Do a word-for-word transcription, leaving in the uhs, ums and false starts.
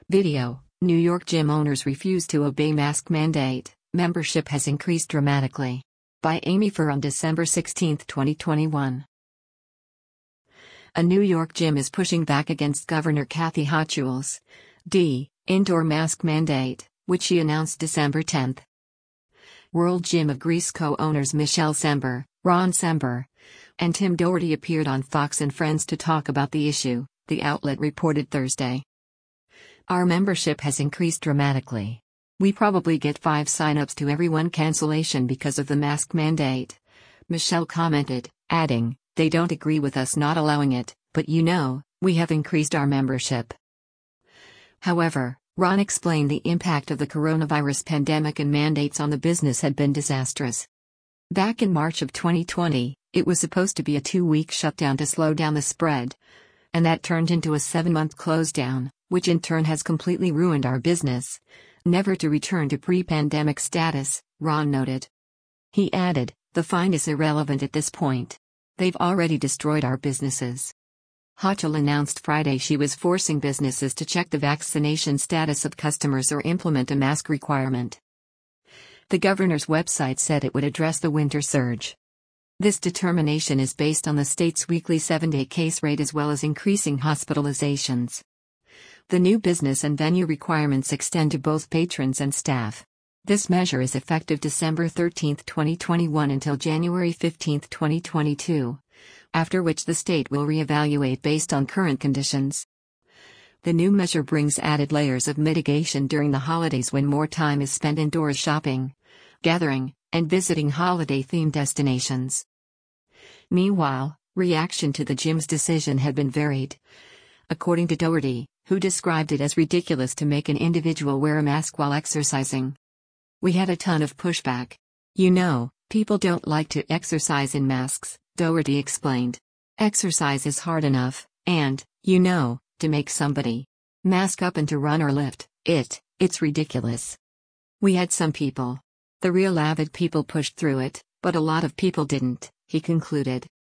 Video: New York gym owners refuse to obey mask mandate, membership has increased dramatically. By Amy Furr on December sixteenth, twenty twenty-one. A New York gym is pushing back against Governor Kathy Hochul's D. indoor mask mandate, which she announced December tenth. World Gym of Greece co-owners Michelle Sember, Ron Sember, and Tim Doherty appeared on Fox and Friends to talk about the issue, the outlet reported Thursday. Our membership has increased dramatically. We probably get five signups to every one cancellation because of the mask mandate, Michelle commented, adding, they don't agree with us not allowing it, but you know, we have increased our membership. However, Ron explained the impact of the coronavirus pandemic and mandates on the business had been disastrous. Back in March of twenty twenty, it was supposed to be a two-week shutdown to slow down the spread. And that turned into a seven-month close down, which in turn has completely ruined our business. Never to return to pre-pandemic status, Ron noted. He added, the fine is irrelevant at this point. They've already destroyed our businesses. Hochul announced Friday she was forcing businesses to check the vaccination status of customers or implement a mask requirement. The governor's website said it would address the winter surge. This determination is based on the state's weekly seven-day case rate as well as increasing hospitalizations. The new business and venue requirements extend to both patrons and staff. This measure is effective December thirteenth, twenty twenty-one until January fifteenth, twenty twenty-two, after which the state will reevaluate based on current conditions. The new measure brings added layers of mitigation during the holidays when more time is spent indoors shopping, gathering, and visiting holiday-themed destinations. Meanwhile, reaction to the gym's decision had been varied. According to Doherty, who described it as ridiculous to make an individual wear a mask while exercising. We had a ton of pushback. You know, people don't like to exercise in masks, Doherty explained. Exercise is hard enough, and, you know, to make somebody mask up and to run or lift, it, it's ridiculous. We had some people. The real avid people pushed through it, but a lot of people didn't, he concluded.